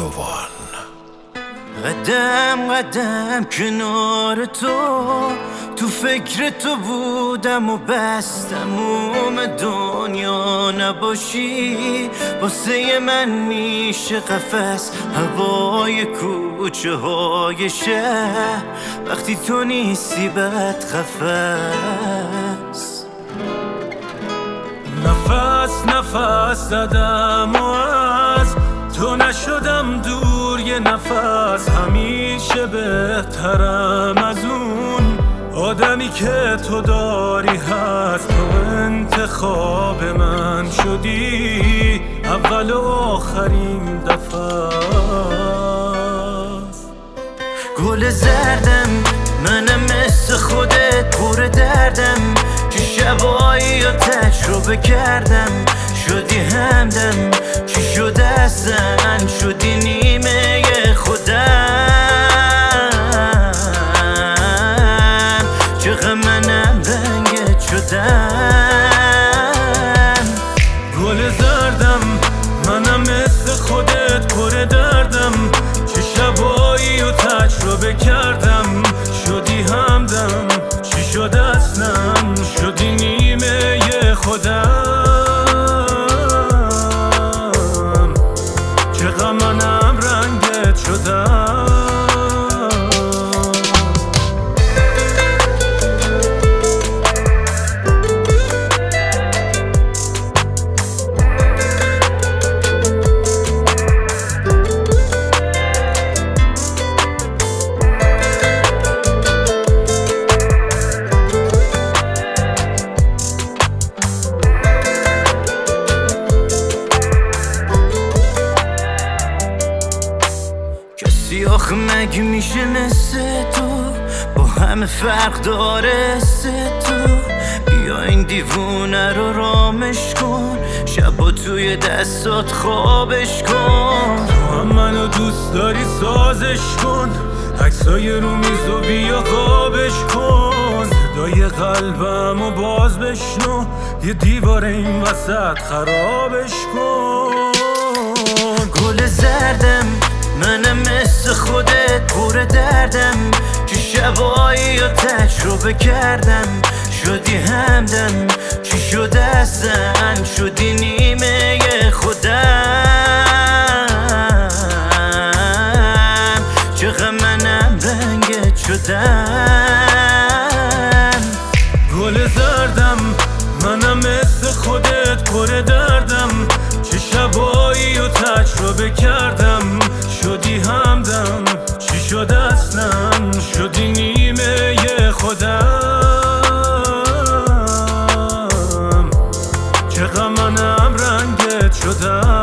قدم قدم کنار تو فکر تو بودم و بس تموم دنیا نباشی واسه من میشه قفس هوای کوچه های شهر وقتی تو نیستی بد قفس نفس زدم و از تو نشدم دور یه نفس همیشه بهترم از اون آدمی که تو داری هست تو انتخاب من شدی اول و آخرین دفعه گل زردم منم مثل خودت پر دردم که شبایی رو تجربه کردم شدی همدم چی شده اصلا شدی نیمه خودم چقدر منم رنگت شدم گل زردم منم مثل خودت پر دردم چه شبایی رو تجربه کردم شدی همدم چی شده اصلا شدی نیمه خودم چقدر منم رنگت شدم آخه مگه میشه مثل تو با همه فرق داره تو بیا این دیوونه رو رامش کن شبا توی دستات خوابش کن تو هم منو دوست داری سازش کن عکسای رو میز و بیا خوابش کن صدای قلبمو باز بشنو یه دیوار این وسط خرابش کن گل زردم منم مثل خودت پر دردم که شبایی رو تجربه کردم شدی همدم چی شده اصلا شدی نیمه خودم چقدر منم رنگت شدم گل زردم منم مثل خودت پر دردم چه شبایی رو تجربه کردم شدی همدم چی شده اصلا شدی نیمه خودم چقدر منم رنگت شدم